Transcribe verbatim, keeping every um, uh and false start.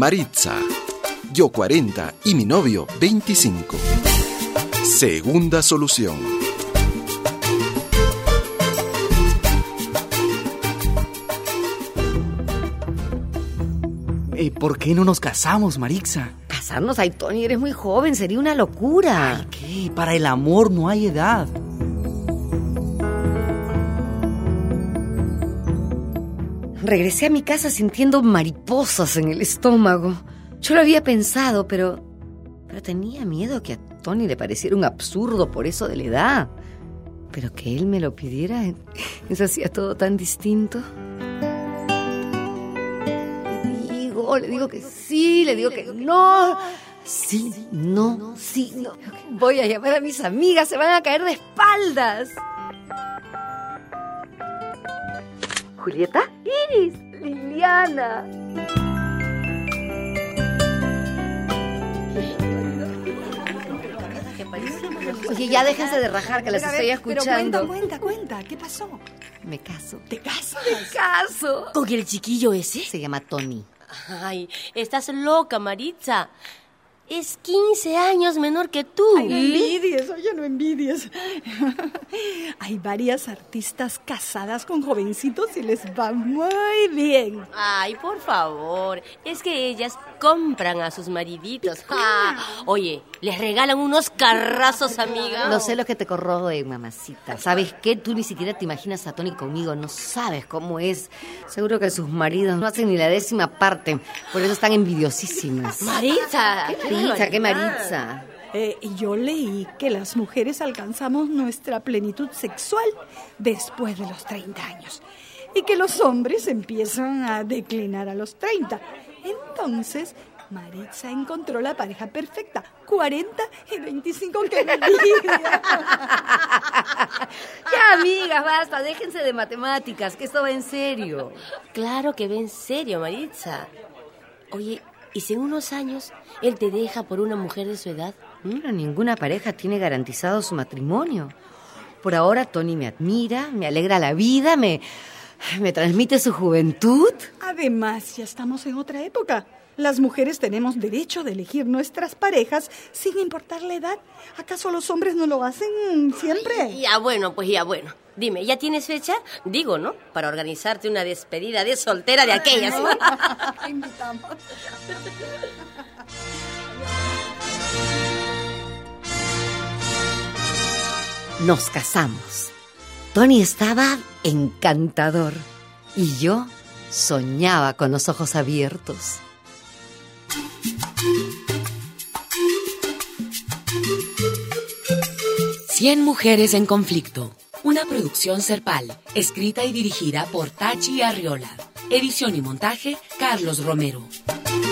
Maritza. Yo cuarenta y mi novio veinticinco. Segunda solución. Eh, ¿Por qué no nos casamos, Maritza? Casarnos, ay, Tony, eres muy joven, sería una locura. Ay, ¿qué? Para el amor no hay edad. Regresé a mi casa sintiendo mariposas en el estómago. Yo lo había pensado, pero... Pero tenía miedo que a Tony le pareciera un absurdo por eso de la edad. Pero que él me lo pidiera, eso hacía todo tan distinto. Le digo, le digo que sí, le digo que no. Sí, no, sí, no. Voy a llamar a mis amigas, se van a caer de espaldas. ¿Julieta? Iris, Liliana. Oye, ya déjense de rajar, que las estoy escuchando. Pero cuenta, cuenta, cuenta. ¿Qué pasó? Me caso. ¿Te casas? Me caso. ¿Con el chiquillo ese? Se llama Tony. Ay, estás loca, Maritza. Es quince años menor que tú. Ay, no envidies, oye, no envidies. Hay varias artistas casadas con jovencitos y les va muy bien. Ay, por favor, es que ellas compran a sus mariditos. Ah, oye, les regalan unos carrazos, amiga. No sé lo que te corroe, mamacita. ¿Sabes qué? Tú ni siquiera te imaginas a Tony conmigo. No sabes cómo es. Seguro que sus maridos no hacen ni la décima parte. Por eso están envidiosísimas. Maritza, ¿Qué Maritza? ¿Qué Maritza? Eh, yo leí que las mujeres alcanzamos nuestra plenitud sexual después de los treinta años y que los hombres empiezan a declinar a los treinta. Entonces, Maritza encontró la pareja perfecta, cuarenta y veinticinco, que envidia. Ya, amigas, basta, déjense de matemáticas, que esto va en serio. Claro que va en serio, Maritza. Oye, ¿y si en unos años él te deja por una mujer de su edad? Mira, ninguna pareja tiene garantizado su matrimonio. Por ahora, Tony me admira, me alegra la vida, me, me transmite su juventud. Además, ya estamos en otra época. Las mujeres tenemos derecho de elegir nuestras parejas sin importar la edad. ¿Acaso los hombres no lo hacen siempre? Ay, ya bueno, pues ya bueno. Dime, ¿ya tienes fecha? Digo, ¿no? Para organizarte una despedida de soltera de aquellas. Invitamos. Nos casamos. Tony estaba encantador y yo soñaba con los ojos abiertos. Cien mujeres en conflicto. Una producción Serpal, escrita y dirigida por Tachi Arriola. Edición y montaje, Carlos Romero.